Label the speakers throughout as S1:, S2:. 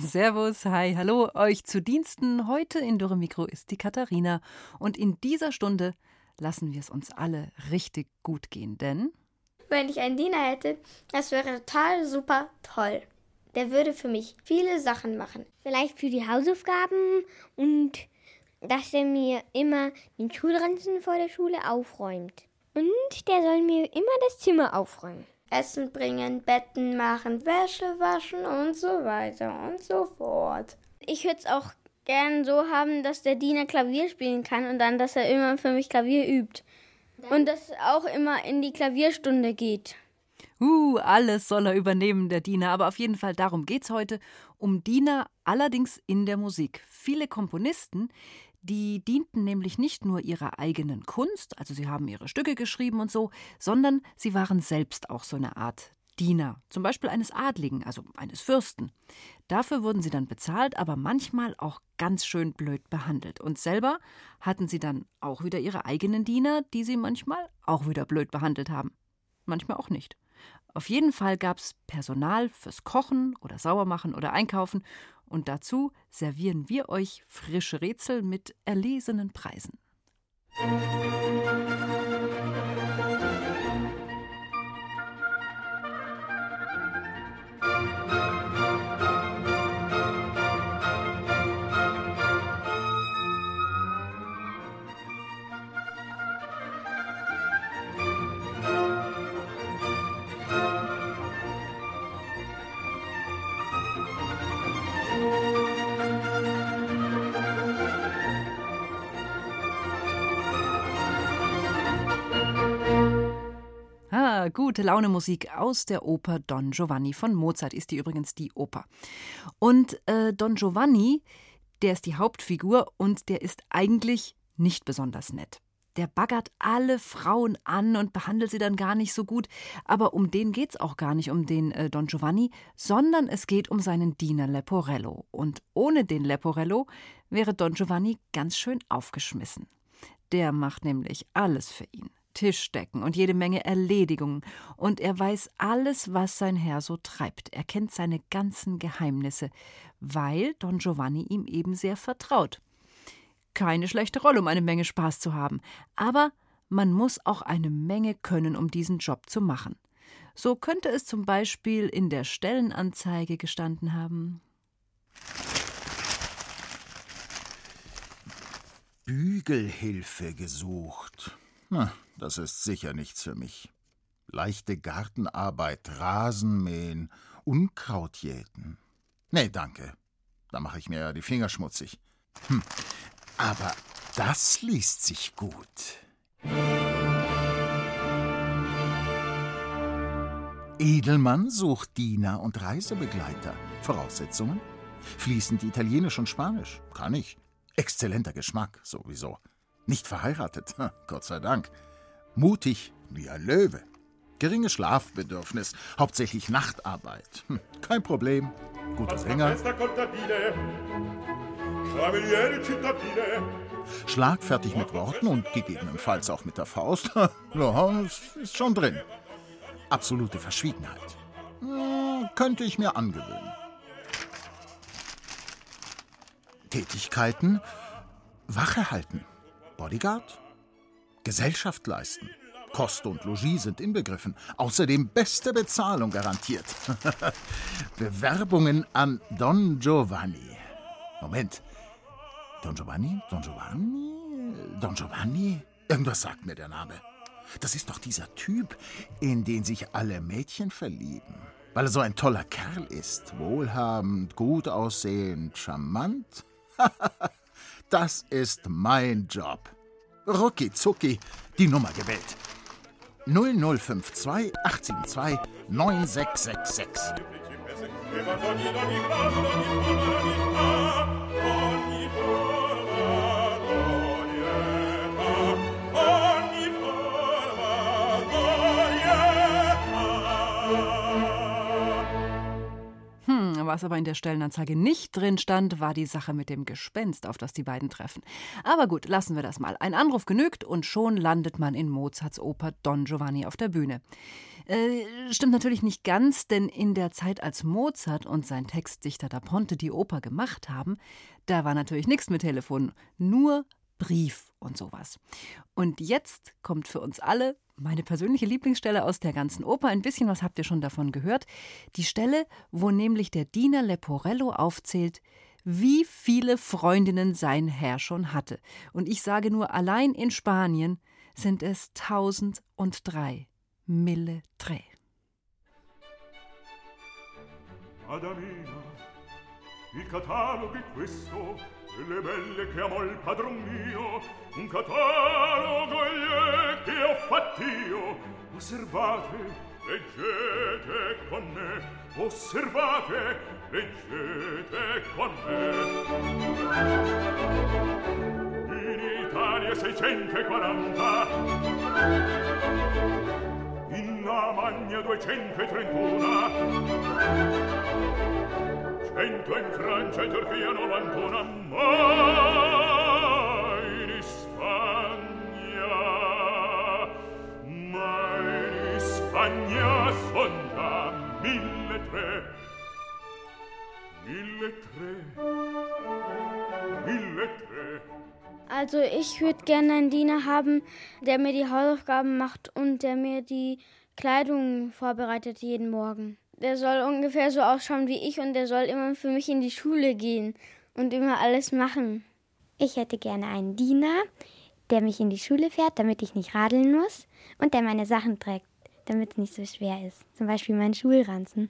S1: Servus, hi, hallo, euch zu Diensten. Heute in Dürre Mikro ist die Katharina. Und in dieser Stunde lassen wir es uns alle richtig gut gehen, denn
S2: wenn ich einen Diener hätte, das wäre total super toll. Der würde für mich viele Sachen machen.
S3: Vielleicht für die Hausaufgaben und dass er mir immer den Schulranzen vor der Schule aufräumt. Und der soll mir immer das Zimmer aufräumen.
S2: Essen bringen, Betten machen, Wäsche waschen und so weiter und so fort.
S3: Ich würde es auch gern so haben, dass der Diener Klavier spielen kann und dann, dass er immer für mich Klavier übt. Und dass auch immer in die Klavierstunde geht.
S1: Alles soll er übernehmen, der Diener. Aber auf jeden Fall, darum geht's heute. Um Diener, allerdings in der Musik. Viele Komponisten, die dienten nämlich nicht nur ihrer eigenen Kunst, also sie haben ihre Stücke geschrieben und so, sondern sie waren selbst auch so eine Art Diener, zum Beispiel eines Adligen, also eines Fürsten. Dafür wurden sie dann bezahlt, aber manchmal auch ganz schön blöd behandelt. Und selber hatten sie dann auch wieder ihre eigenen Diener, die sie manchmal auch wieder blöd behandelt haben. Manchmal auch nicht. Auf jeden Fall gab es Personal fürs Kochen oder Saubermachen oder Einkaufen. Und dazu servieren wir euch frische Rätsel mit erlesenen Preisen. Gute Laune Musik aus der Oper Don Giovanni von Mozart ist die übrigens die Oper. Und Don Giovanni, der ist die Hauptfigur und der ist eigentlich nicht besonders nett. Der baggert alle Frauen an und behandelt sie dann gar nicht so gut. Aber um den geht's auch gar nicht, um den Don Giovanni, sondern es geht um seinen Diener Leporello. Und ohne den Leporello wäre Don Giovanni ganz schön aufgeschmissen. Der macht nämlich alles für ihn. Tischdecken und jede Menge Erledigungen. Und er weiß alles, was sein Herr so treibt. Er kennt seine ganzen Geheimnisse, weil Don Giovanni ihm eben sehr vertraut. Keine schlechte Rolle, um eine Menge Spaß zu haben. Aber man muss auch eine Menge können, um diesen Job zu machen. So könnte es zum Beispiel in der Stellenanzeige gestanden haben:
S4: Bügelhilfe gesucht. Das ist sicher nichts für mich. Leichte Gartenarbeit, Rasenmähen, Unkraut jäten. Nee, danke. Da mache ich mir ja die Finger schmutzig. Aber das liest sich gut. Edelmann sucht Diener und Reisebegleiter. Voraussetzungen: fließend Italienisch und Spanisch. Kann ich. Exzellenter Geschmack, sowieso. Nicht verheiratet, Gott sei Dank. Mutig wie ein Löwe. Geringes Schlafbedürfnis, hauptsächlich Nachtarbeit. Kein Problem. Guter Sänger. Schlagfertig mit Worten und gegebenenfalls auch mit der Faust. Ja, ist schon drin. Absolute Verschwiegenheit. Könnte ich mir angewöhnen. Tätigkeiten: Wache halten, Bodyguard, Gesellschaft leisten, Kost und Logis sind inbegriffen, außerdem beste Bezahlung garantiert. Bewerbungen an Don Giovanni. Moment, Don Giovanni? Irgendwas sagt mir der Name. Das ist doch dieser Typ, in den sich alle Mädchen verlieben, weil er so ein toller Kerl ist, wohlhabend, gut aussehend, charmant. Das ist mein Job. Rucki zucki, die Nummer gewählt. 0052 872 9666.
S1: Was aber in der Stellenanzeige nicht drin stand, war die Sache mit dem Gespenst, auf das die beiden treffen. Aber gut, lassen wir das mal. Ein Anruf genügt und schon landet man in Mozarts Oper Don Giovanni auf der Bühne. Stimmt natürlich nicht ganz, denn in der Zeit, als Mozart und sein Textdichter Da Ponte die Oper gemacht haben, da war natürlich nichts mit Telefon, nur Brief und sowas. Und jetzt kommt für uns alle meine persönliche Lieblingsstelle aus der ganzen Oper. Ein bisschen was habt ihr schon davon gehört. Die Stelle, wo nämlich der Diener Leporello aufzählt, wie viele Freundinnen sein Herr schon hatte. Und ich sage nur, allein in Spanien sind es 1003. 1003.
S5: Adamina, il catalogo è questo, delle belle che amò il padron mio, un catalogo che ho fatt'io. Osservate, leggete con me, osservate, leggete con me. In Italia 640, in Lamagna 231, 100 in Francia e Turchia 91, ma in Spagna son già 1003. 1003.
S3: Also ich würde gerne einen Diener haben, der mir die Hausaufgaben macht und der mir die Kleidung vorbereitet jeden Morgen. Der soll ungefähr so ausschauen wie ich und der soll immer für mich in die Schule gehen und immer alles machen.
S6: Ich hätte gerne einen Diener, der mich in die Schule fährt, damit ich nicht radeln muss und der meine Sachen trägt, damit es nicht so schwer ist. Zum Beispiel meinen Schulranzen.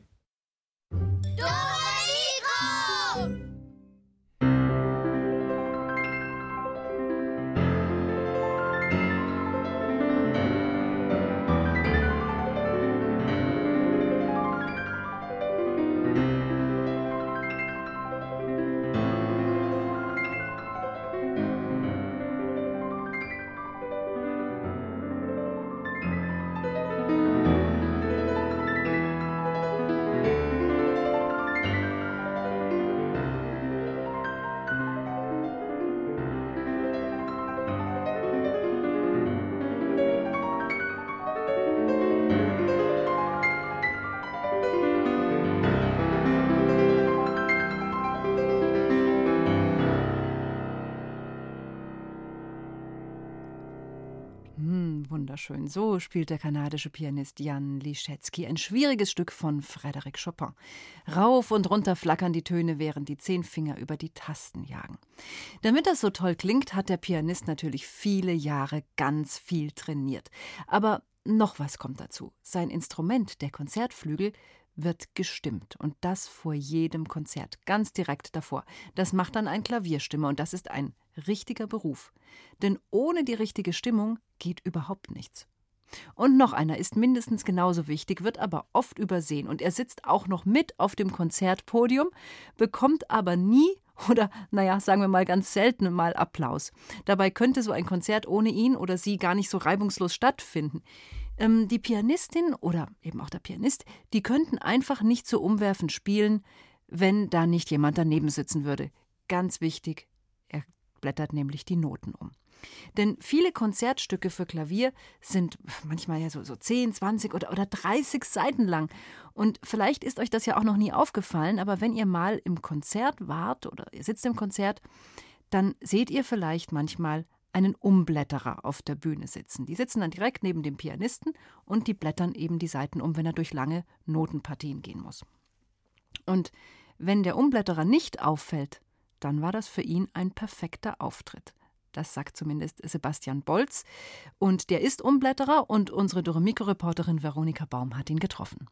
S1: Wunderschön. So spielt der kanadische Pianist Jan Liszewski ein schwieriges Stück von Frédéric Chopin. Rauf und runter flackern die Töne, während die 10 Finger über die Tasten jagen. Damit das so toll klingt, hat der Pianist natürlich viele Jahre ganz viel trainiert. Aber noch was kommt dazu. Sein Instrument, der Konzertflügel, wird gestimmt. Und das vor jedem Konzert, ganz direkt davor. Das macht dann ein Klavierstimmer und das ist ein richtiger Beruf. Denn ohne die richtige Stimmung geht überhaupt nichts. Und noch einer ist mindestens genauso wichtig, wird aber oft übersehen. Und er sitzt auch noch mit auf dem Konzertpodium, bekommt aber nie oder, sagen wir mal ganz selten mal Applaus. Dabei könnte so ein Konzert ohne ihn oder sie gar nicht so reibungslos stattfinden. Die Pianistin oder eben auch der Pianist, die könnten einfach nicht so umwerfend spielen, wenn da nicht jemand daneben sitzen würde. Ganz wichtig, er blättert nämlich die Noten um. Denn viele Konzertstücke für Klavier sind manchmal ja so 10, 20 oder 30 Seiten lang. Und vielleicht ist euch das ja auch noch nie aufgefallen, aber wenn ihr mal im Konzert wart oder ihr sitzt im Konzert, dann seht ihr vielleicht manchmal einen Umblätterer auf der Bühne sitzen. Die sitzen dann direkt neben dem Pianisten und die blättern eben die Seiten um, wenn er durch lange Notenpartien gehen muss. Und wenn der Umblätterer nicht auffällt, dann war das für ihn ein perfekter Auftritt. Das sagt zumindest Sebastian Bolz. Und der ist Umblätterer und unsere Doremiko-Reporterin Veronika Baum hat ihn getroffen.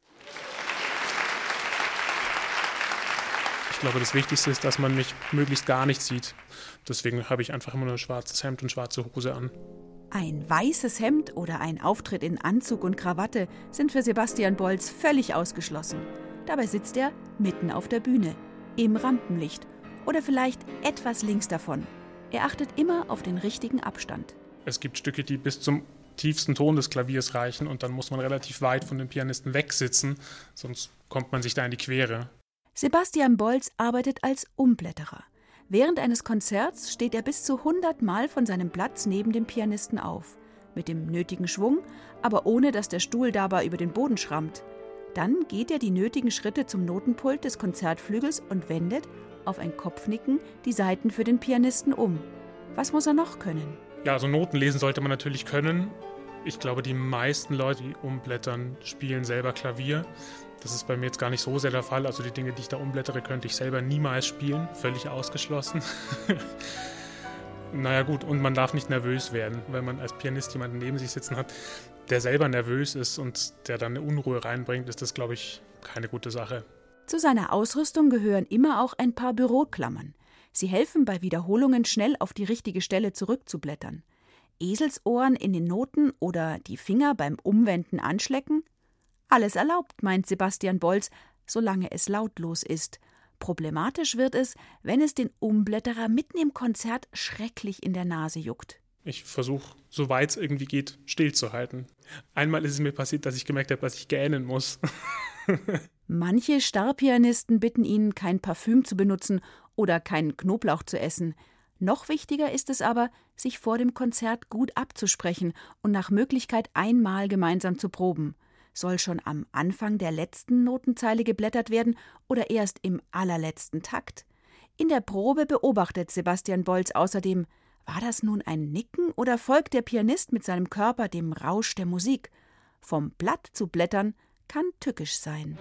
S7: Ich glaube, das Wichtigste ist, dass man mich möglichst gar nicht sieht. Deswegen habe ich einfach immer nur ein schwarzes Hemd und schwarze Hose an.
S8: Ein weißes Hemd oder ein Auftritt in Anzug und Krawatte sind für Sebastian Bolz völlig ausgeschlossen. Dabei sitzt er mitten auf der Bühne, im Rampenlicht oder vielleicht etwas links davon. Er achtet immer auf den richtigen Abstand.
S7: Es gibt Stücke, die bis zum tiefsten Ton des Klaviers reichen und dann muss man relativ weit von dem Pianisten wegsitzen, sonst kommt man sich da in die Quere.
S8: Sebastian Bolz arbeitet als Umblätterer. Während eines Konzerts steht er bis zu 100 Mal von seinem Platz neben dem Pianisten auf. Mit dem nötigen Schwung, aber ohne dass der Stuhl dabei über den Boden schrammt. Dann geht er die nötigen Schritte zum Notenpult des Konzertflügels und wendet, auf ein Kopfnicken, die Saiten für den Pianisten um. Was muss er noch können?
S7: Ja, also Noten lesen sollte man natürlich können. Ich glaube, die meisten Leute, die umblättern, spielen selber Klavier. Das ist bei mir jetzt gar nicht so sehr der Fall. Also die Dinge, die ich da umblättere, könnte ich selber niemals spielen. Völlig ausgeschlossen. Naja gut, und man darf nicht nervös werden, wenn man als Pianist jemanden neben sich sitzen hat, der selber nervös ist und der dann eine Unruhe reinbringt, ist das, glaube ich, keine gute Sache.
S8: Zu seiner Ausrüstung gehören immer auch ein paar Büroklammern. Sie helfen bei Wiederholungen schnell auf die richtige Stelle zurückzublättern. Eselsohren in den Noten oder die Finger beim Umwenden anschlecken? Alles erlaubt, meint Sebastian Bolz, solange es lautlos ist. Problematisch wird es, wenn es den Umblätterer mitten im Konzert schrecklich in der Nase juckt.
S7: Ich versuche, soweit es irgendwie geht, stillzuhalten. Einmal ist es mir passiert, dass ich gemerkt habe, dass ich gähnen muss.
S8: Manche Starpianisten bitten ihn, kein Parfüm zu benutzen oder keinen Knoblauch zu essen. Noch wichtiger ist es aber, sich vor dem Konzert gut abzusprechen und nach Möglichkeit einmal gemeinsam zu proben. Soll schon am Anfang der letzten Notenzeile geblättert werden oder erst im allerletzten Takt? In der Probe beobachtet Sebastian Bolz außerdem, war das nun ein Nicken oder folgt der Pianist mit seinem Körper dem Rausch der Musik? Vom Blatt zu blättern kann tückisch sein.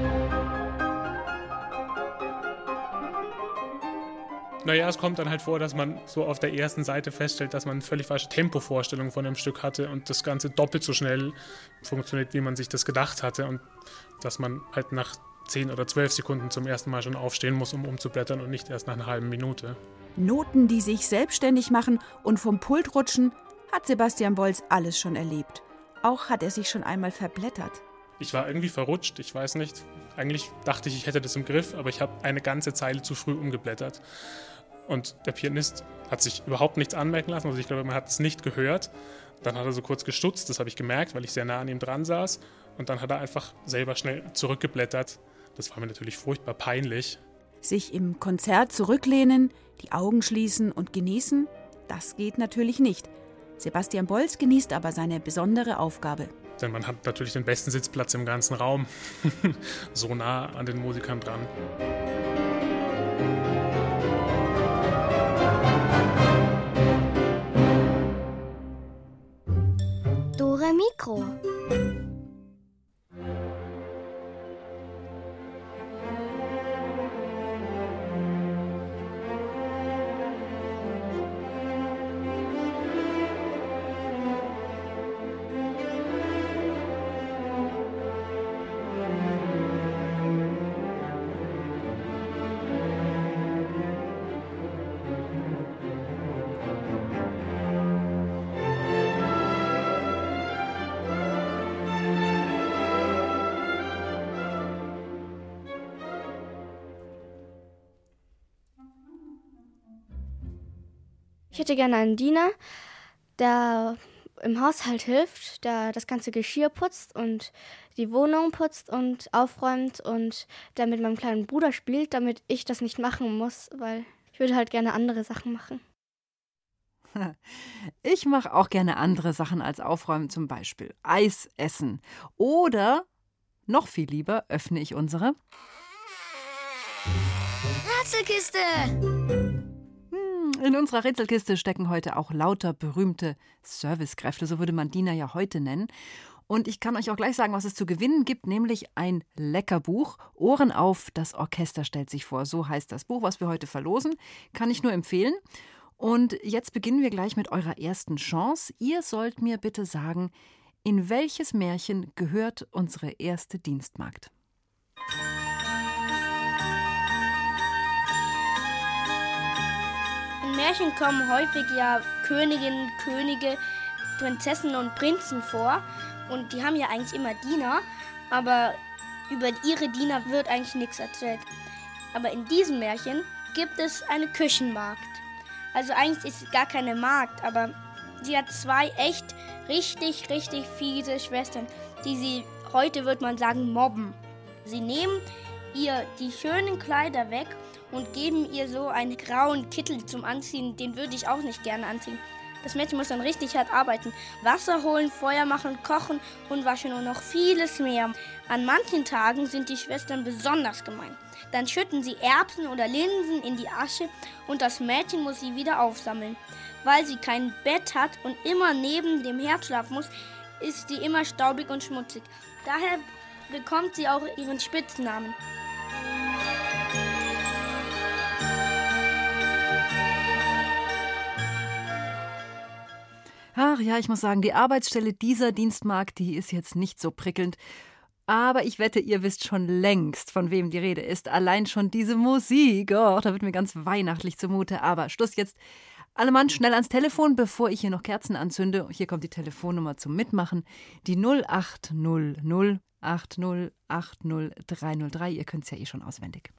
S7: Naja, es kommt dann halt vor, dass man so auf der ersten Seite feststellt, dass man eine völlig falsche Tempovorstellung von einem Stück hatte und das Ganze doppelt so schnell funktioniert, wie man sich das gedacht hatte und dass man halt nach 10 oder 12 Sekunden zum ersten Mal schon aufstehen muss, um umzublättern und nicht erst nach einer halben Minute.
S8: Noten, die sich selbstständig machen und vom Pult rutschen, hat Sebastian Bolz alles schon erlebt. Auch hat er sich schon einmal verblättert.
S7: Ich war irgendwie verrutscht, ich weiß nicht. Eigentlich dachte ich, ich hätte das im Griff, aber ich habe eine ganze Zeile zu früh umgeblättert. Und der Pianist hat sich überhaupt nichts anmerken lassen, also ich glaube, man hat es nicht gehört. Dann hat er so kurz gestutzt, das habe ich gemerkt, weil ich sehr nah an ihm dran saß. Und dann hat er einfach selber schnell zurückgeblättert. Das war mir natürlich furchtbar peinlich.
S8: Sich im Konzert zurücklehnen, die Augen schließen und genießen, das geht natürlich nicht. Sebastian Bolz genießt aber seine besondere Aufgabe.
S7: Denn man hat natürlich den besten Sitzplatz im ganzen Raum. So nah an den Musikern dran.
S6: Dore Mikro.
S2: Ich hätte gerne einen Diener, der im Haushalt hilft, der das ganze Geschirr putzt und die Wohnung putzt und aufräumt und der mit meinem kleinen Bruder spielt, damit ich das nicht machen muss, weil ich würde halt gerne andere Sachen machen.
S1: Ich mache auch gerne andere Sachen als aufräumen, zum Beispiel Eis essen. Oder, noch viel lieber, öffne ich unsere
S6: Rätselkiste!
S1: In unserer Rätselkiste stecken heute auch lauter berühmte Servicekräfte, so würde man Dina ja heute nennen. Und ich kann euch auch gleich sagen, was es zu gewinnen gibt, nämlich ein Leckerbuch. Ohren auf, das Orchester stellt sich vor. So heißt das Buch, was wir heute verlosen. Kann ich nur empfehlen. Und jetzt beginnen wir gleich mit eurer ersten Chance. Ihr sollt mir bitte sagen, in welches Märchen gehört unsere erste Dienstmagd?
S3: In Märchen kommen häufig ja Königinnen, Könige, Prinzessinnen und Prinzen vor. Und die haben ja eigentlich immer Diener, aber über ihre Diener wird eigentlich nichts erzählt. Aber in diesem Märchen gibt es eine Küchenmagd. Also eigentlich ist es gar keine Magd, aber sie hat 2 echt richtig fiese Schwestern, die sie, heute würde man sagen, mobben. Sie nehmen
S9: ihr die schönen Kleider weg und geben ihr so einen grauen Kittel zum Anziehen. Den würde ich auch nicht gerne anziehen. Das Mädchen muss dann richtig hart arbeiten. Wasser holen, Feuer machen, kochen und waschen und noch vieles mehr. An manchen Tagen sind die Schwestern besonders gemein. Dann schütten sie Erbsen oder Linsen in die Asche und das Mädchen muss sie wieder aufsammeln. Weil sie kein Bett hat und immer neben dem Herd schlafen muss, ist sie immer staubig und schmutzig. Daher bekommt sie auch ihren Spitznamen.
S1: Ach ja, ich muss sagen, die Arbeitsstelle dieser Dienstmagd, die ist jetzt nicht so prickelnd. Aber ich wette, ihr wisst schon längst, von wem die Rede ist. Allein schon diese Musik, oh, da wird mir ganz weihnachtlich zumute. Aber Schluss jetzt. Alle Mann schnell ans Telefon, bevor ich hier noch Kerzen anzünde. Hier kommt die Telefonnummer zum Mitmachen. Die 0800 80 80 303. Ihr könnt es ja eh schon auswendig.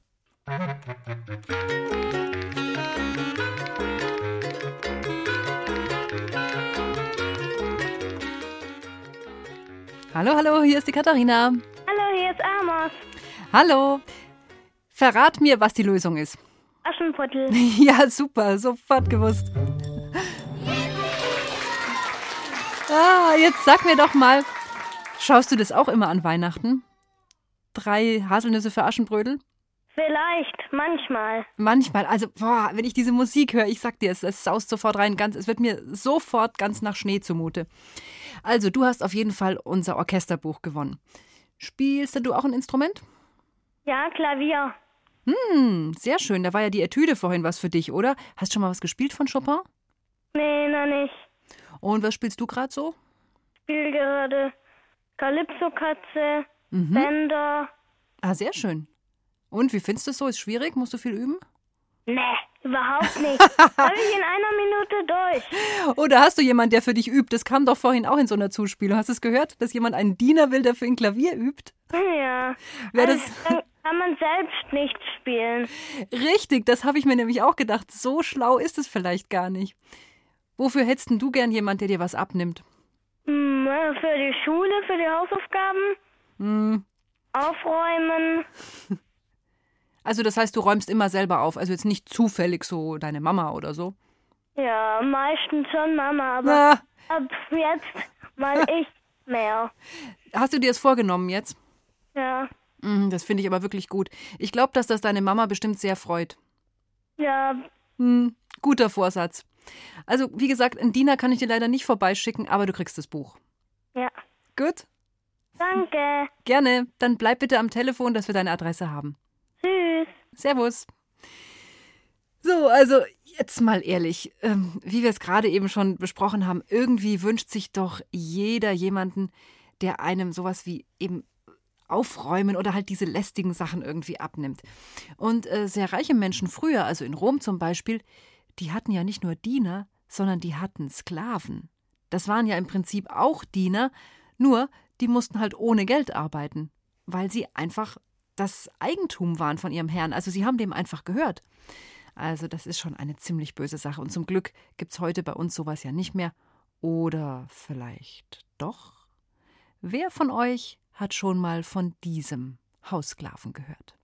S1: Hallo, hallo, hier ist die Katharina.
S10: Hallo, hier ist Amos.
S1: Hallo. Verrat mir, was die Lösung ist.
S10: Aschenputtel.
S1: Ja, super, sofort gewusst. Jetzt sag mir doch mal, schaust du das auch immer an Weihnachten? 3 Haselnüsse für Aschenbrödel?
S10: Vielleicht, manchmal.
S1: Manchmal, also wenn ich diese Musik höre, ich sag dir, es saust sofort rein, es wird mir sofort ganz nach Schnee zumute. Also, du hast auf jeden Fall unser Orchesterbuch gewonnen. Spielst du auch ein Instrument?
S10: Ja, Klavier.
S1: Sehr schön, da war ja die Etüde vorhin was für dich, oder? Hast du schon mal was gespielt von Chopin?
S10: Nee, noch nicht.
S1: Und was spielst du gerade so?
S10: Ich spiele gerade Kalypso-Katze, Bänder.
S1: Ah, sehr schön. Und wie findest du es so? Ist schwierig? Musst du viel üben?
S10: Nee, überhaupt nicht. Habe ich in einer Minute durch.
S1: Oder hast du jemanden, der für dich übt? Das kam doch vorhin auch in so einer Zuspielung. Hast du es gehört, dass jemand einen Diener will, der für ihn Klavier übt?
S10: Ja.
S1: Dann
S10: kann man selbst nicht spielen.
S1: Richtig, das habe ich mir nämlich auch gedacht. So schlau ist es vielleicht gar nicht. Wofür hättest denn du gern jemand, der dir was abnimmt?
S10: Für die Schule, für die Hausaufgaben. Aufräumen.
S1: Also das heißt, du räumst immer selber auf, also jetzt nicht zufällig so deine Mama oder so?
S10: Ja, meistens schon Mama, aber ab jetzt mal ich mehr.
S1: Hast du dir das vorgenommen jetzt?
S10: Ja.
S1: Das finde ich aber wirklich gut. Ich glaube, dass das deine Mama bestimmt sehr freut.
S10: Ja.
S1: Guter Vorsatz. Also, wie gesagt, einen Diener kann ich dir leider nicht vorbeischicken, aber du kriegst das Buch.
S10: Ja.
S1: Gut?
S10: Danke.
S1: Gerne. Dann bleib bitte am Telefon, dass wir deine Adresse haben.
S10: Tschüss.
S1: Servus. So, also jetzt mal ehrlich, wie wir es gerade eben schon besprochen haben, irgendwie wünscht sich doch jeder jemanden, der einem sowas wie eben aufräumen oder halt diese lästigen Sachen irgendwie abnimmt. Und sehr reiche Menschen früher, also in Rom zum Beispiel, die hatten ja nicht nur Diener, sondern die hatten Sklaven. Das waren ja im Prinzip auch Diener, nur die mussten halt ohne Geld arbeiten, weil sie einfach das Eigentum waren von ihrem Herrn. Also sie haben dem einfach gehört. Also das ist schon eine ziemlich böse Sache. Und zum Glück gibt es heute bei uns sowas ja nicht mehr. Oder vielleicht doch? Wer von euch hat schon mal von diesem Haussklaven gehört?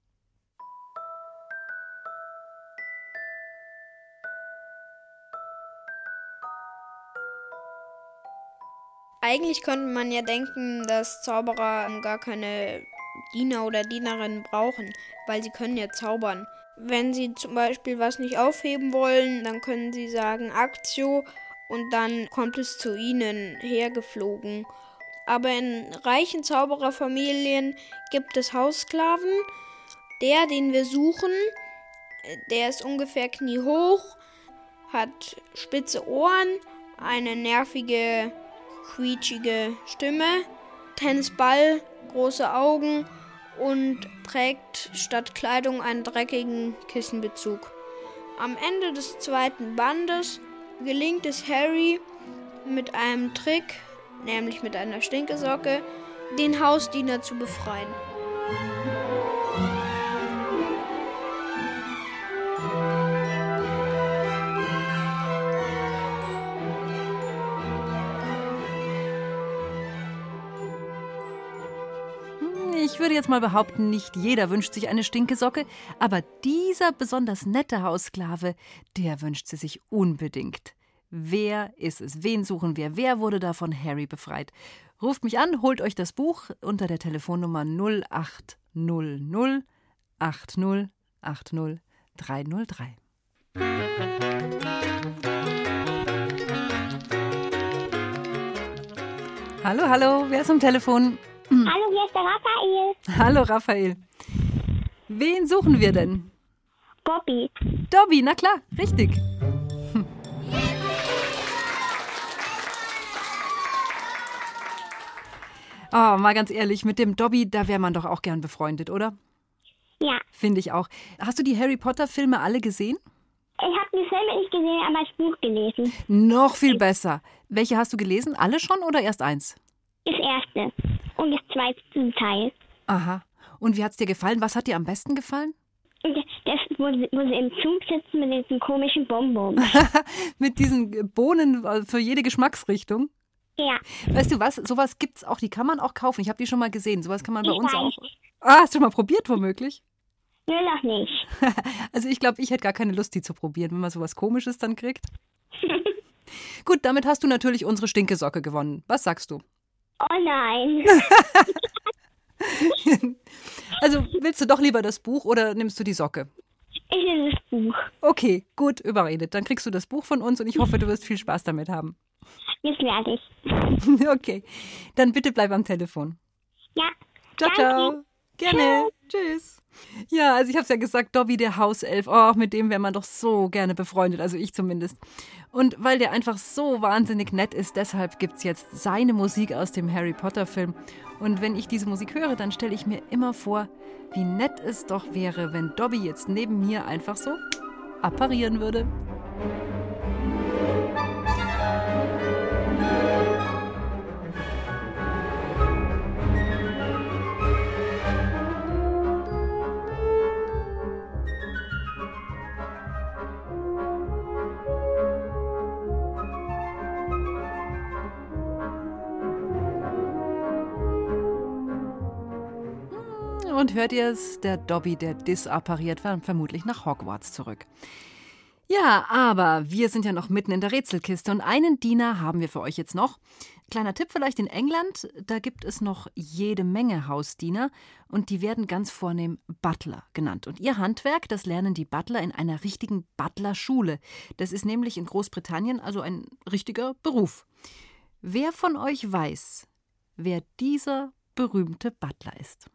S11: Eigentlich könnte man ja denken, dass Zauberer gar keine Diener oder Dienerinnen brauchen, weil sie können ja zaubern. Wenn sie zum Beispiel was nicht aufheben wollen, dann können sie sagen Actio und dann kommt es zu ihnen hergeflogen. Aber in reichen Zaubererfamilien gibt es Haussklaven. Der, den wir suchen, der ist ungefähr kniehoch, hat spitze Ohren, eine nervige, quietschige Stimme, Tennisball, große Augen und trägt statt Kleidung einen dreckigen Kissenbezug. Am Ende des 2. Bandes gelingt es Harry mit einem Trick, nämlich mit einer Stinkesocke, den Hausdiener zu befreien.
S1: Ich Ich würde jetzt mal behaupten, nicht jeder wünscht sich eine Stinkesocke, aber dieser besonders nette Haussklave, der wünscht sie sich unbedingt. Wer ist es? Wen suchen wir? Wer wurde da von Harry befreit? Ruft mich an, holt euch das Buch unter der Telefonnummer 0800 80 80 303. Hallo, hallo, wer ist am Telefon?
S10: Hallo, hier ist der Raphael.
S1: Hallo, Raphael. Wen suchen wir denn?
S10: Dobby.
S1: Dobby, na klar, richtig. Oh, mal ganz ehrlich, mit dem Dobby, da wäre man doch auch gern befreundet, oder?
S10: Ja.
S1: Finde ich auch. Hast du die Harry Potter-Filme alle gesehen?
S10: Ich habe die Filme nicht gesehen, aber das Buch gelesen.
S1: Noch viel besser. Welche hast du gelesen? Alle schon oder erst eins?
S10: Das erste und das zweite Teil.
S1: Aha. Und wie hat's dir gefallen? Was hat dir am besten gefallen?
S10: Das, wo sie im Zug sitzen mit diesen komischen Bonbons.
S1: Mit diesen Bohnen für jede Geschmacksrichtung?
S10: Ja.
S1: Weißt du was? Sowas gibt's auch, die kann man auch kaufen. Ich habe die schon mal gesehen. Sowas kann man bei uns auch. Ah, hast du mal probiert womöglich?
S10: Nö, noch nicht.
S1: Also ich glaube, ich hätte gar keine Lust, die zu probieren, wenn man sowas Komisches dann kriegt. Gut, damit hast du natürlich unsere Stinkesocke gewonnen. Was sagst du?
S10: Oh nein.
S1: Also willst du doch lieber das Buch oder nimmst du die Socke?
S10: Ich nehme das Buch.
S1: Okay, gut, überredet. Dann kriegst du das Buch von uns und ich hoffe, du wirst viel Spaß damit haben.
S10: Jetzt werde ich.
S1: Okay, dann bitte bleib am Telefon.
S10: Ja.
S1: Ciao, ciao. Gerne. Tschüss. Ja, also ich habe es ja gesagt, Dobby, der Hauself, oh, mit dem wäre man doch so gerne befreundet, also ich zumindest. Und weil der einfach so wahnsinnig nett ist, deshalb gibt es jetzt seine Musik aus dem Harry Potter Film. Und wenn ich diese Musik höre, dann stelle ich mir immer vor, wie nett es doch wäre, wenn Dobby jetzt neben mir einfach so apparieren würde. Und hört ihr es? Der Dobby, der disappariert, war vermutlich nach Hogwarts zurück. Ja, aber wir sind ja noch mitten in der Rätselkiste und einen Diener haben wir für euch jetzt noch. Kleiner Tipp vielleicht in England, da gibt es noch jede Menge Hausdiener und die werden ganz vornehm Butler genannt. Und ihr Handwerk, das lernen die Butler in einer richtigen Butlerschule. Das ist nämlich in Großbritannien also ein richtiger Beruf. Wer von euch weiß, wer dieser berühmte Butler ist?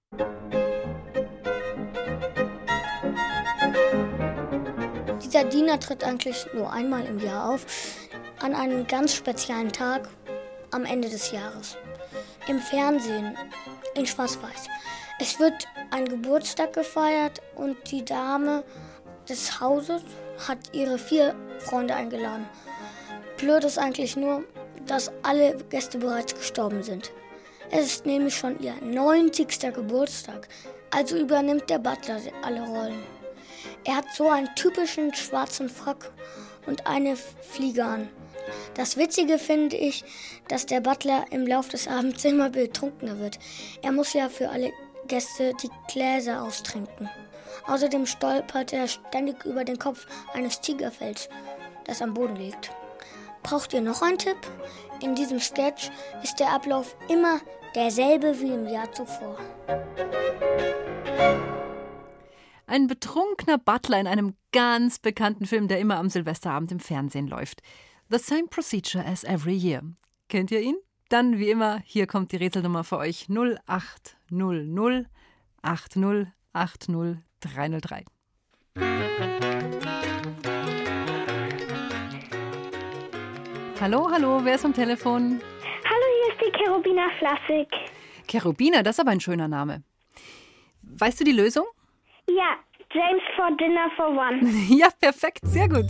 S12: Dieser Diener tritt eigentlich nur einmal im Jahr auf, an einem ganz speziellen Tag am Ende des Jahres. Im Fernsehen, in Schwarz-Weiß. Es wird ein Geburtstag gefeiert und die Dame des Hauses hat ihre 4 Freunde eingeladen. Blöd ist eigentlich nur, dass alle Gäste bereits gestorben sind. Es ist nämlich schon ihr 90. Geburtstag, also übernimmt der Butler alle Rollen. Er hat so einen typischen schwarzen Frack und eine Fliege an. Das Witzige finde ich, dass der Butler im Laufe des Abends immer betrunkener wird. Er muss ja für alle Gäste die Gläser austrinken. Außerdem stolpert er ständig über den Kopf eines Tigerfells, das am Boden liegt. Braucht ihr noch einen Tipp? In diesem Sketch ist der Ablauf immer derselbe wie im Jahr zuvor.
S1: Ein betrunkener Butler in einem ganz bekannten Film, der immer am Silvesterabend im Fernsehen läuft. The same procedure as every year. Kennt ihr ihn? Dann wie immer, hier kommt die Rätselnummer für euch 0800 80 80 303. Hallo, hallo, wer ist am Telefon?
S10: Hallo, hier ist die Cherubina Flassig.
S1: Cherubina, das ist aber ein schöner Name. Weißt du die Lösung?
S10: Ja, James for Dinner for One.
S1: Ja, perfekt, sehr gut.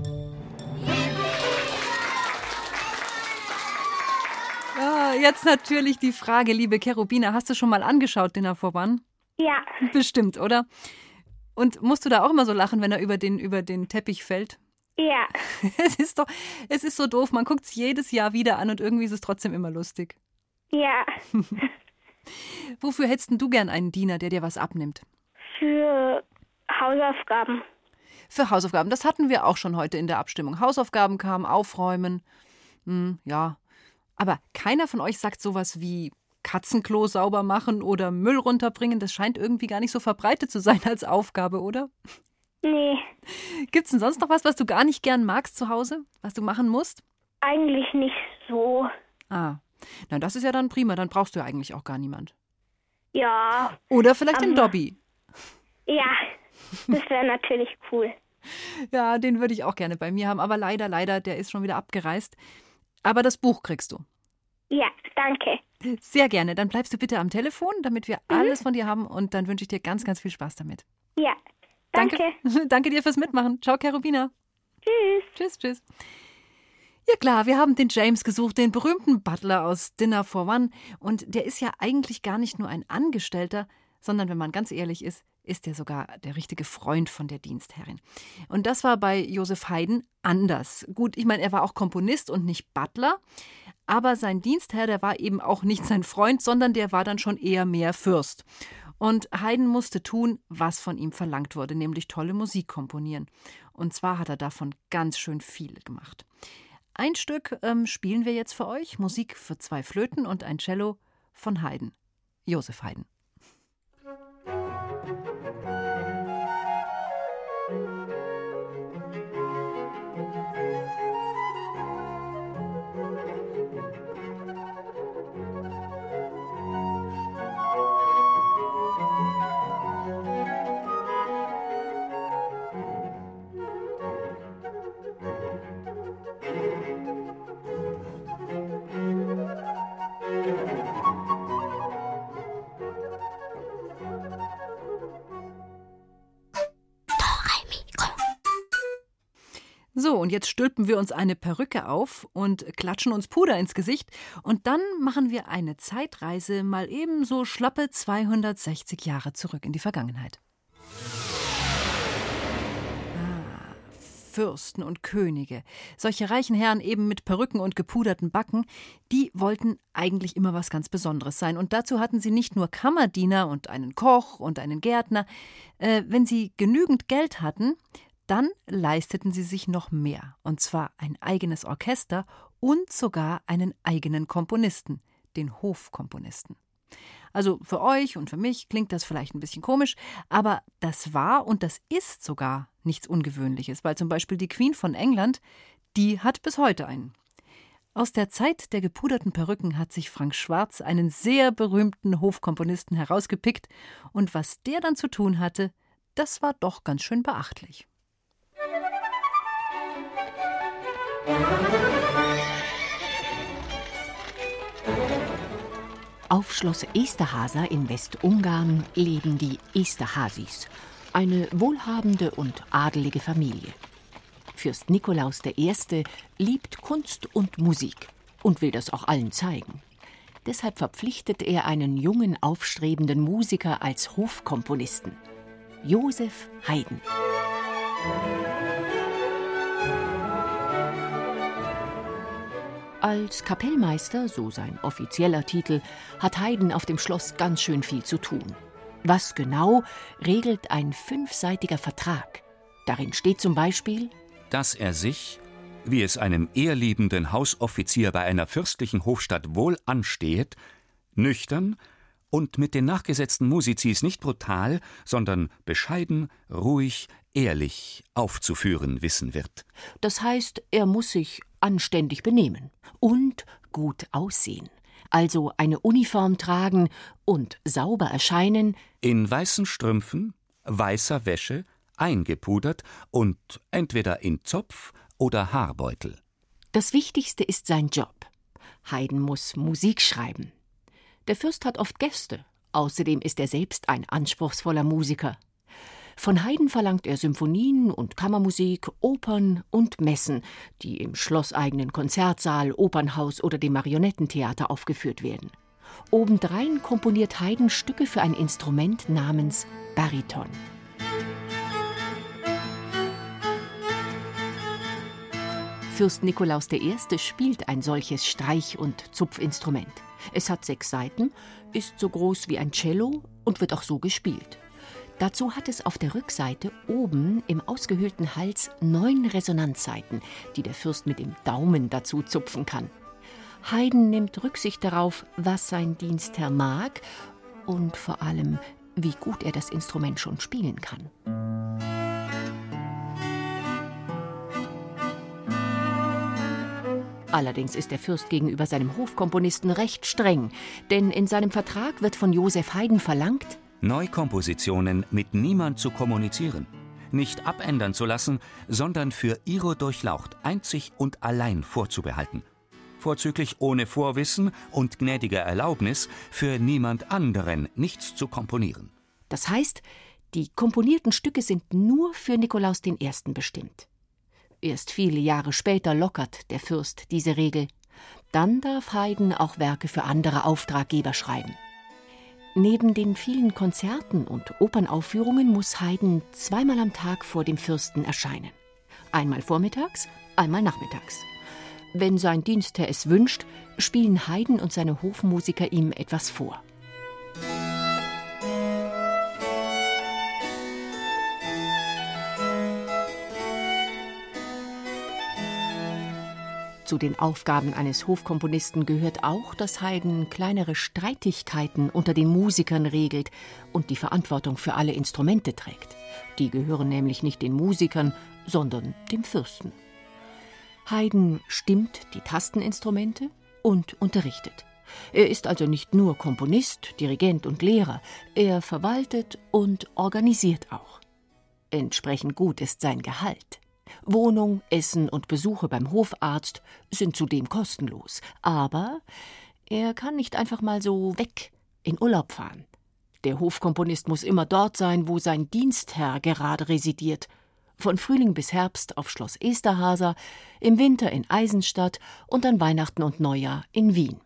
S1: Ah, jetzt natürlich die Frage, liebe Cherubina, hast du schon mal angeschaut, Dinner for One?
S10: Ja.
S1: Bestimmt, oder? Und musst du da auch immer so lachen, wenn er über den Teppich fällt?
S10: Ja.
S1: Es ist so doof, man guckt es jedes Jahr wieder an und irgendwie ist es trotzdem immer lustig.
S10: Ja.
S1: Wofür hättest denn du gern einen Diener, der dir was abnimmt?
S10: Für Hausaufgaben.
S1: Für Hausaufgaben. Das hatten wir auch schon heute in der Abstimmung. Hausaufgaben kamen, aufräumen. Ja. Aber keiner von euch sagt sowas wie Katzenklo sauber machen oder Müll runterbringen. Das scheint irgendwie gar nicht so verbreitet zu sein als Aufgabe, oder?
S10: Nee.
S1: Gibt's denn sonst noch was du gar nicht gern magst zu Hause? Was du machen musst?
S10: Eigentlich nicht so.
S1: Ah, na das ist ja dann prima. Dann brauchst du ja eigentlich auch gar niemand.
S10: Ja.
S1: Oder vielleicht den Dobby.
S10: Ja, das wäre natürlich cool.
S1: Ja, den würde ich auch gerne bei mir haben. Aber leider, der ist schon wieder abgereist. Aber das Buch kriegst du.
S10: Ja, danke.
S1: Sehr gerne. Dann bleibst du bitte am Telefon, damit wir alles von dir haben. Und dann wünsche ich dir ganz, ganz viel Spaß damit.
S10: Ja, danke.
S1: Danke dir fürs Mitmachen. Ciao, Cherubina.
S10: Tschüss.
S1: Ja klar, wir haben den James gesucht, den berühmten Butler aus Dinner for One. Und der ist ja eigentlich gar nicht nur ein Angestellter, sondern wenn man ganz ehrlich ist er sogar der richtige Freund von der Dienstherrin. Und das war bei Joseph Haydn anders. Gut, ich meine, er war auch Komponist und nicht Butler, aber sein Dienstherr, der war eben auch nicht sein Freund, sondern der war dann schon eher mehr Fürst. Und Haydn musste tun, was von ihm verlangt wurde, nämlich tolle Musik komponieren. Und zwar hat er davon ganz schön viel gemacht. Ein Stück spielen wir jetzt für euch, Musik für 2 Flöten und ein Cello von Haydn, Joseph Haydn. So, und jetzt stülpen wir uns eine Perücke auf und klatschen uns Puder ins Gesicht. Und dann machen wir eine Zeitreise mal eben so schlappe 260 Jahre zurück in die Vergangenheit. Fürsten und Könige, solche reichen Herren eben mit Perücken und gepuderten Backen, die wollten eigentlich immer was ganz Besonderes sein. Und dazu hatten sie nicht nur Kammerdiener und einen Koch und einen Gärtner. Wenn sie genügend Geld hatten, dann leisteten sie sich noch mehr, und zwar ein eigenes Orchester und sogar einen eigenen Komponisten, den Hofkomponisten. Also für euch und für mich klingt das vielleicht ein bisschen komisch, aber das war und das ist sogar nichts Ungewöhnliches, weil zum Beispiel die Queen von England, die hat bis heute einen. Aus der Zeit der gepuderten Perücken hat sich Frank Schwarz einen sehr berühmten Hofkomponisten herausgepickt, und was der dann zu tun hatte, das war doch ganz schön beachtlich.
S13: Auf Schloss Esterháza in Westungarn leben die Esterházys, eine wohlhabende und adelige Familie. Fürst Nikolaus I. liebt Kunst und Musik und will das auch allen zeigen. Deshalb verpflichtet er einen jungen, aufstrebenden Musiker als Hofkomponisten, Joseph Haydn. Als Kapellmeister, so sein offizieller Titel, hat Haydn auf dem Schloss ganz schön viel zu tun. Was genau, regelt ein 5-seitiger Vertrag. Darin steht zum Beispiel,
S14: dass er sich, wie es einem ehrliebenden Hausoffizier bei einer fürstlichen Hofstatt wohl ansteht, nüchtern und mit den nachgesetzten Musizis nicht brutal, sondern bescheiden, ruhig, ehrlich aufzuführen wissen wird.
S13: Das heißt, er muss sich anständig benehmen und gut aussehen, also eine Uniform tragen und sauber erscheinen,
S14: in weißen Strümpfen, weißer Wäsche, eingepudert und entweder in Zopf oder Haarbeutel.
S13: Das Wichtigste ist sein Job. Haydn muss Musik schreiben. Der Fürst hat oft Gäste, außerdem ist er selbst ein anspruchsvoller Musiker. Von Haydn verlangt er Symphonien und Kammermusik, Opern und Messen, die im schlosseigenen Konzertsaal, Opernhaus oder dem Marionettentheater aufgeführt werden. Obendrein komponiert Haydn Stücke für ein Instrument namens Bariton. Fürst Nikolaus I. spielt ein solches Streich- und Zupfinstrument. Es hat 6 Saiten, ist so groß wie ein Cello und wird auch so gespielt. Dazu hat es auf der Rückseite oben im ausgehöhlten Hals 9 Resonanzsaiten, die der Fürst mit dem Daumen dazu zupfen kann. Haydn nimmt Rücksicht darauf, was sein Dienstherr mag und vor allem, wie gut er das Instrument schon spielen kann. Allerdings ist der Fürst gegenüber seinem Hofkomponisten recht streng, denn in seinem Vertrag wird von Joseph Haydn verlangt,
S14: Neukompositionen mit niemand zu kommunizieren, nicht abändern zu lassen, sondern für ihre Durchlaucht einzig und allein vorzubehalten. Vorzüglich ohne Vorwissen und gnädiger Erlaubnis für niemand anderen nichts zu komponieren.
S13: Das heißt, die komponierten Stücke sind nur für Nikolaus I. bestimmt. Erst viele Jahre später lockert der Fürst diese Regel. Dann darf Haydn auch Werke für andere Auftraggeber schreiben. Neben den vielen Konzerten und Opernaufführungen muss Haydn 2-mal am Tag vor dem Fürsten erscheinen. Einmal vormittags, einmal nachmittags. Wenn sein Dienstherr es wünscht, spielen Haydn und seine Hofmusiker ihm etwas vor. Zu den Aufgaben eines Hofkomponisten gehört auch, dass Haydn kleinere Streitigkeiten unter den Musikern regelt und die Verantwortung für alle Instrumente trägt. Die gehören nämlich nicht den Musikern, sondern dem Fürsten. Haydn stimmt die Tasteninstrumente und unterrichtet. Er ist also nicht nur Komponist, Dirigent und Lehrer, er verwaltet und organisiert auch. Entsprechend gut ist sein Gehalt. Wohnung, Essen und Besuche beim Hofarzt sind zudem kostenlos. Aber er kann nicht einfach mal so weg in Urlaub fahren. Der Hofkomponist muss immer dort sein, wo sein Dienstherr gerade residiert. Von Frühling bis Herbst auf Schloss Esterházy, im Winter in Eisenstadt und an Weihnachten und Neujahr in Wien.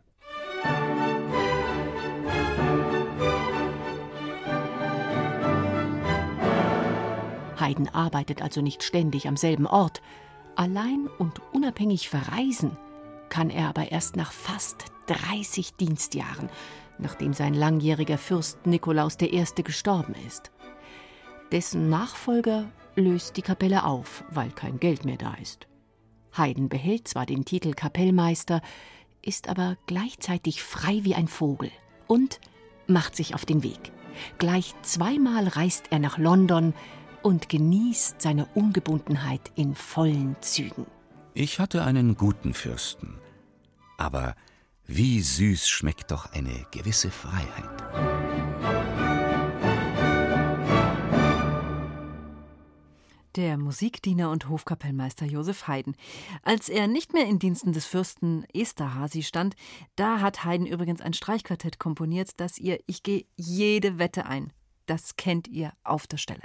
S13: Haydn arbeitet also nicht ständig am selben Ort. Allein und unabhängig verreisen kann er aber erst nach fast 30 Dienstjahren, nachdem sein langjähriger Fürst Nikolaus I. gestorben ist. Dessen Nachfolger löst die Kapelle auf, weil kein Geld mehr da ist. Haydn behält zwar den Titel Kapellmeister, ist aber gleichzeitig frei wie ein Vogel und macht sich auf den Weg. Gleich 2-mal reist er nach London und genießt seine Ungebundenheit in vollen Zügen.
S14: Ich hatte einen guten Fürsten, aber wie süß schmeckt doch eine gewisse Freiheit.
S1: Der Musikdiener und Hofkapellmeister Joseph Haydn. Als er nicht mehr in Diensten des Fürsten Esterházy stand, da hat Haydn übrigens ein Streichquartett komponiert, das ich gehe jede Wette ein. Das kennt ihr auf der Stelle.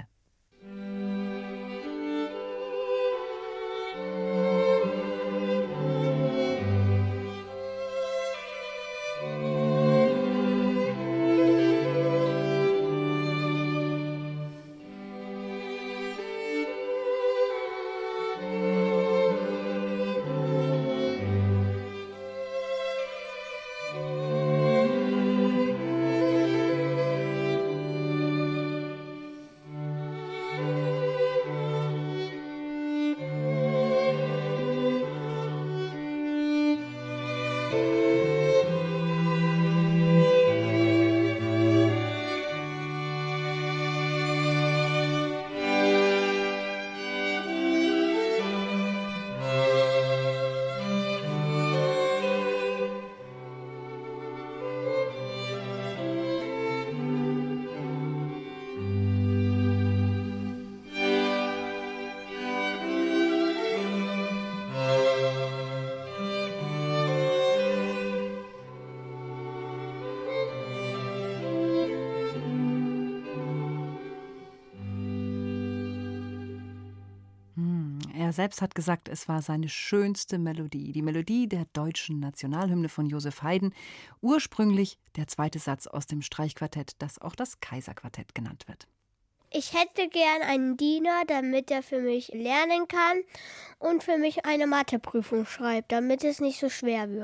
S1: Er selbst hat gesagt, es war seine schönste Melodie, die Melodie der deutschen Nationalhymne von Joseph Haydn, ursprünglich der 2. Satz aus dem Streichquartett, das auch das Kaiserquartett genannt wird.
S10: Ich hätte gern einen Diener, damit er für mich lernen kann und für mich eine Matheprüfung schreibt, damit es nicht so schwer wird.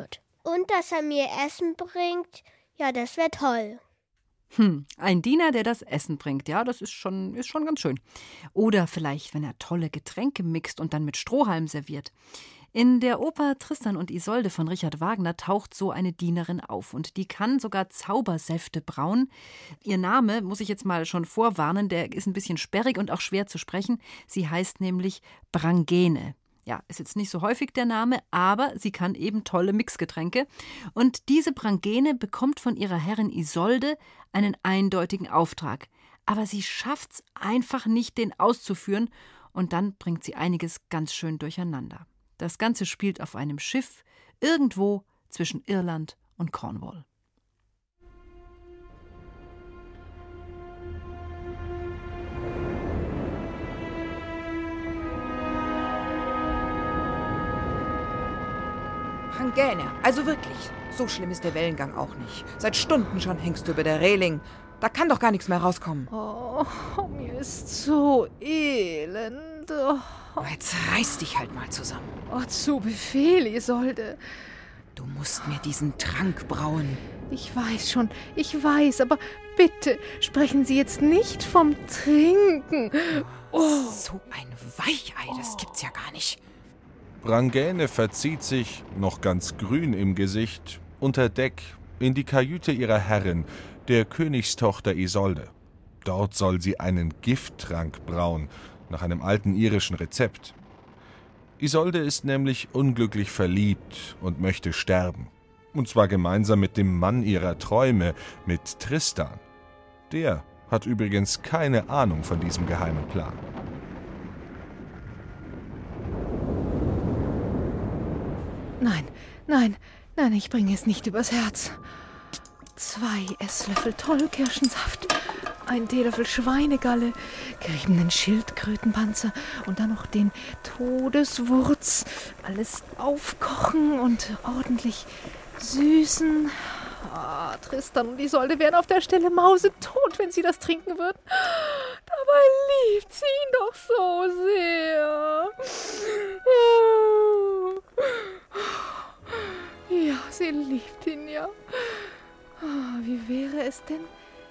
S10: Und dass er mir Essen bringt, ja, das wäre toll.
S1: Ein Diener, der das Essen bringt, ja, das ist schon ganz schön. Oder vielleicht, wenn er tolle Getränke mixt und dann mit Strohhalm serviert. In der Oper Tristan und Isolde von Richard Wagner taucht so eine Dienerin auf und die kann sogar Zaubersäfte brauen. Ihr Name, muss ich jetzt mal schon vorwarnen, der ist ein bisschen sperrig und auch schwer zu sprechen. Sie heißt nämlich Brangäne. Ja, ist jetzt nicht so häufig der Name, aber sie kann eben tolle Mixgetränke. Und diese Brangäne bekommt von ihrer Herrin Isolde einen eindeutigen Auftrag. Aber sie schafft's einfach nicht, den auszuführen. Und dann bringt sie einiges ganz schön durcheinander. Das Ganze spielt auf einem Schiff irgendwo zwischen Irland und Cornwall.
S15: Brangäne, also wirklich, so schlimm ist der Wellengang auch nicht. Seit Stunden schon hängst du über der Reling. Da kann doch gar nichts mehr rauskommen.
S16: Oh, mir ist so elend.
S15: Oh, jetzt reiß dich halt mal zusammen.
S16: Oh, zu Befehl, Isolde.
S15: Du musst mir diesen Trank brauen.
S16: Ich weiß schon, aber bitte sprechen Sie jetzt nicht vom Trinken.
S15: Oh. So ein Weichei, das gibt's ja gar nicht.
S17: Brangäne verzieht sich, noch ganz grün im Gesicht, unter Deck in die Kajüte ihrer Herrin, der Königstochter Isolde. Dort soll sie einen Gifttrank brauen, nach einem alten irischen Rezept. Isolde ist nämlich unglücklich verliebt und möchte sterben. Und zwar gemeinsam mit dem Mann ihrer Träume, mit Tristan. Der hat übrigens keine Ahnung von diesem geheimen Plan.
S16: Nein, ich bringe es nicht übers Herz. 2 Esslöffel Tollkirschensaft, 1 Teelöffel Schweinegalle, geriebenen Schildkrötenpanzer und dann noch den Todeswurz. Alles aufkochen und ordentlich süßen. Tristan und Isolde wären auf der Stelle mausetot, wenn sie das trinken würden. Dabei liebt sie ihn doch so sehr. Ja, sie liebt ihn ja. Wie wäre es denn,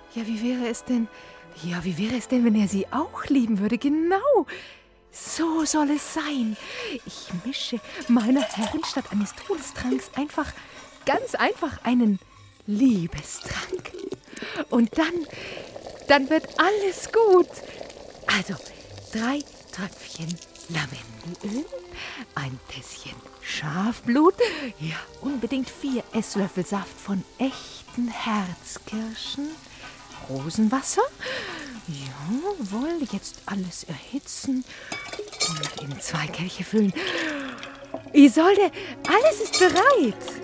S16: wenn er sie auch lieben würde? Genau, so soll es sein. Ich mische meiner Herrin statt eines Todestranks ganz einfach einen Liebestrank. Und dann wird alles gut. Also 3 Tröpfchen Lavendelöl, ein Tässchen Schafblut, ja, unbedingt 4 Esslöffel Saft von echten Herzkirschen, Rosenwasser, jawohl, jetzt alles erhitzen und in 2 Kelche füllen. Isolde, alles ist bereit.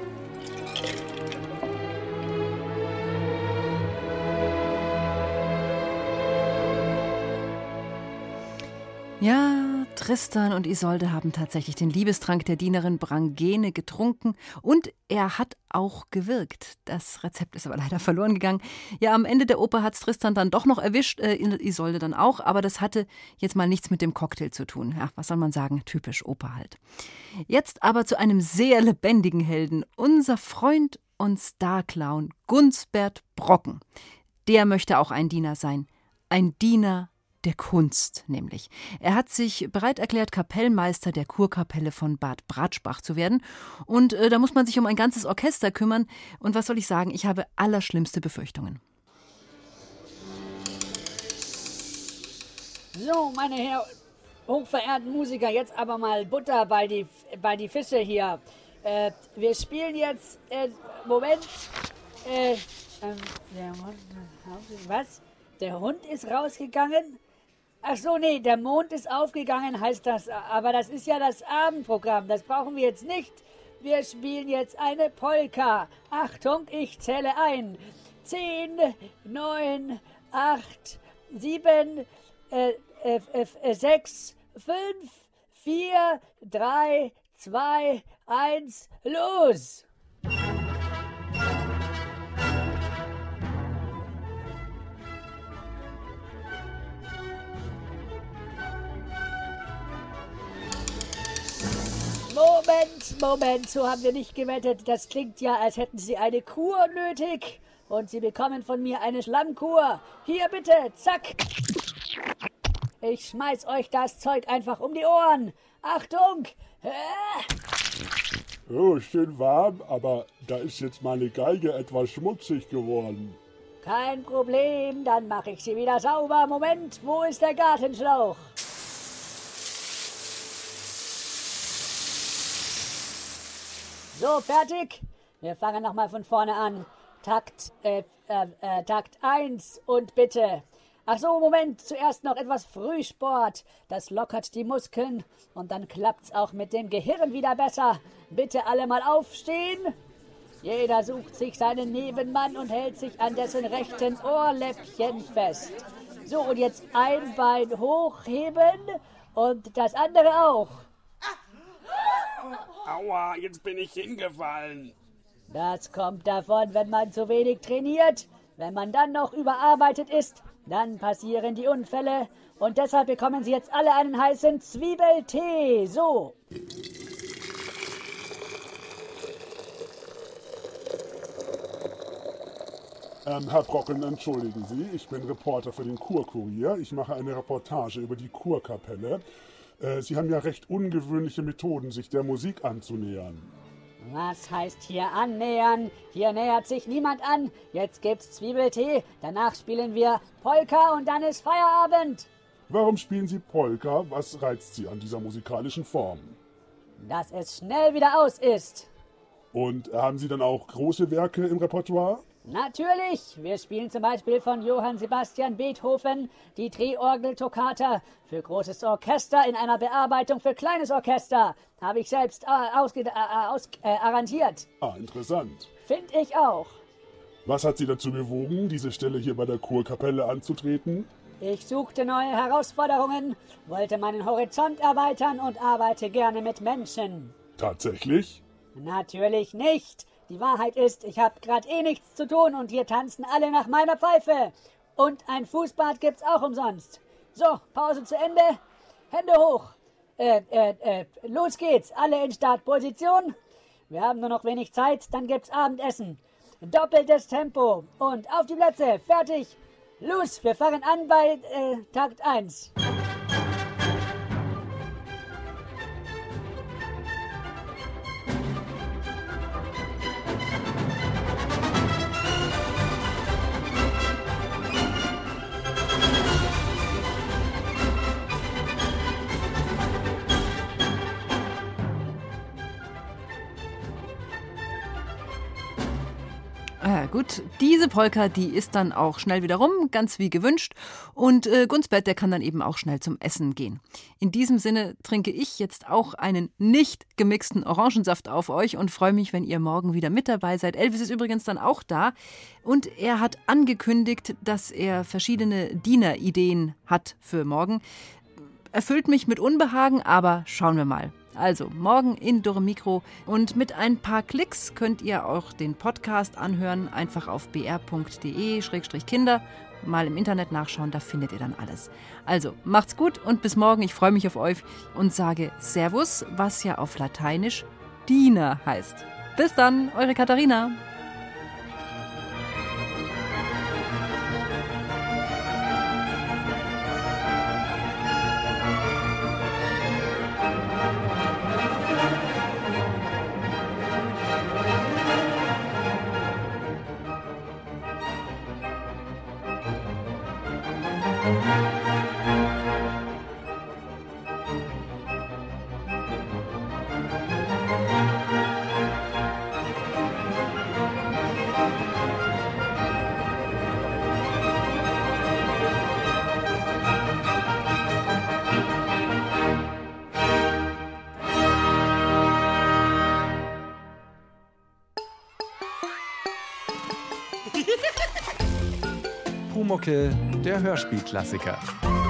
S1: Ja, Tristan und Isolde haben tatsächlich den Liebestrank der Dienerin Brangäne getrunken und er hat auch gewirkt. Das Rezept ist aber leider verloren gegangen. Ja, am Ende der Oper hat es Tristan dann doch noch erwischt, Isolde dann auch, aber das hatte jetzt mal nichts mit dem Cocktail zu tun. Ja, was soll man sagen, typisch Oper halt. Jetzt aber zu einem sehr lebendigen Helden, unser Freund und Starclown Gunsbert Brocken. Der möchte auch ein Diener sein, ein Diener der Kunst nämlich. Er hat sich bereit erklärt, Kapellmeister der Kurkapelle von Bad Bratschbach zu werden. Und da muss man sich um ein ganzes Orchester kümmern. Und was soll ich sagen, ich habe allerschlimmste Befürchtungen.
S18: So, meine Herren, hochverehrten Musiker, jetzt aber mal Butter bei die Fische hier. Wir spielen jetzt, Moment, was? Der Hund ist rausgegangen? Ach so, nee, der Mond ist aufgegangen, heißt das. Aber das ist ja das Abendprogramm, das brauchen wir jetzt nicht. Wir spielen jetzt eine Polka. Achtung, ich zähle ein. 10, 9, 8, 7, 6, 5, 4, 3, 2, 1, los! Moment, so haben wir nicht gewettet. Das klingt ja, als hätten Sie eine Kur nötig. Und Sie bekommen von mir eine Schlammkur. Hier bitte, zack. Ich schmeiß euch das Zeug einfach um die Ohren. Achtung!
S19: Oh, schön warm, aber da ist jetzt meine Geige etwas schmutzig geworden.
S18: Kein Problem, dann mache ich sie wieder sauber. Moment, wo ist der Gartenschlauch? So, fertig? Wir fangen nochmal von vorne an. Takt 1 und bitte. Ach so, Moment, zuerst noch etwas Frühsport. Das lockert die Muskeln und dann klappt's auch mit dem Gehirn wieder besser. Bitte alle mal aufstehen. Jeder sucht sich seinen Nebenmann und hält sich an dessen rechten Ohrläppchen fest. So, und jetzt ein Bein hochheben und das andere auch.
S19: Aua, jetzt bin ich hingefallen.
S18: Das kommt davon, wenn man zu wenig trainiert. Wenn man dann noch überarbeitet ist, dann passieren die Unfälle. Und deshalb bekommen Sie jetzt alle einen heißen Zwiebeltee. So.
S19: Herr Brocken, entschuldigen Sie, ich bin Reporter für den Kurkurier. Ich mache eine Reportage über die Kurkapelle. Sie haben ja recht ungewöhnliche Methoden, sich der Musik anzunähern.
S18: Was heißt hier annähern? Hier nähert sich niemand an. Jetzt gibt's Zwiebeltee, danach spielen wir Polka und dann ist Feierabend.
S19: Warum spielen Sie Polka? Was reizt Sie an dieser musikalischen Form?
S18: Dass es schnell wieder aus ist.
S19: Und haben Sie dann auch große Werke im Repertoire?
S18: Natürlich. Wir spielen zum Beispiel von Johann Sebastian Beethoven die Drehorgel-Toccata für großes Orchester in einer Bearbeitung für kleines Orchester. Habe ich selbst arrangiert.
S19: Ah, interessant.
S18: Finde ich auch.
S19: Was hat Sie dazu bewogen, diese Stelle hier bei der Kurkapelle anzutreten?
S18: Ich suchte neue Herausforderungen, wollte meinen Horizont erweitern und arbeite gerne mit Menschen.
S19: Tatsächlich?
S18: Natürlich nicht. Die Wahrheit ist, ich habe gerade nichts zu tun und hier tanzen alle nach meiner Pfeife. Und ein Fußbad gibt's auch umsonst. So, Pause zu Ende. Hände hoch. Los geht's. Alle in Startposition. Wir haben nur noch wenig Zeit, dann gibt's Abendessen. Doppeltes Tempo. Und auf die Plätze. Fertig. Los, wir fangen an bei Takt 1.
S1: Gut, diese Polka, die ist dann auch schnell wieder rum, ganz wie gewünscht. Und Gunsbert, der kann dann eben auch schnell zum Essen gehen. In diesem Sinne trinke ich jetzt auch einen nicht gemixten Orangensaft auf euch und freue mich, wenn ihr morgen wieder mit dabei seid. Elvis ist übrigens dann auch da und er hat angekündigt, dass er verschiedene Dienerideen hat für morgen. Erfüllt mich mit Unbehagen, aber schauen wir mal. Also, morgen in Dürre Mikro und mit ein paar Klicks könnt ihr auch den Podcast anhören. Einfach auf br.de/Kinder mal im Internet nachschauen, da findet ihr dann alles. Also, macht's gut und bis morgen. Ich freue mich auf euch und sage Servus, was ja auf Lateinisch Diener heißt. Bis dann, eure Katharina.
S20: Pumuckl, der Hörspielklassiker.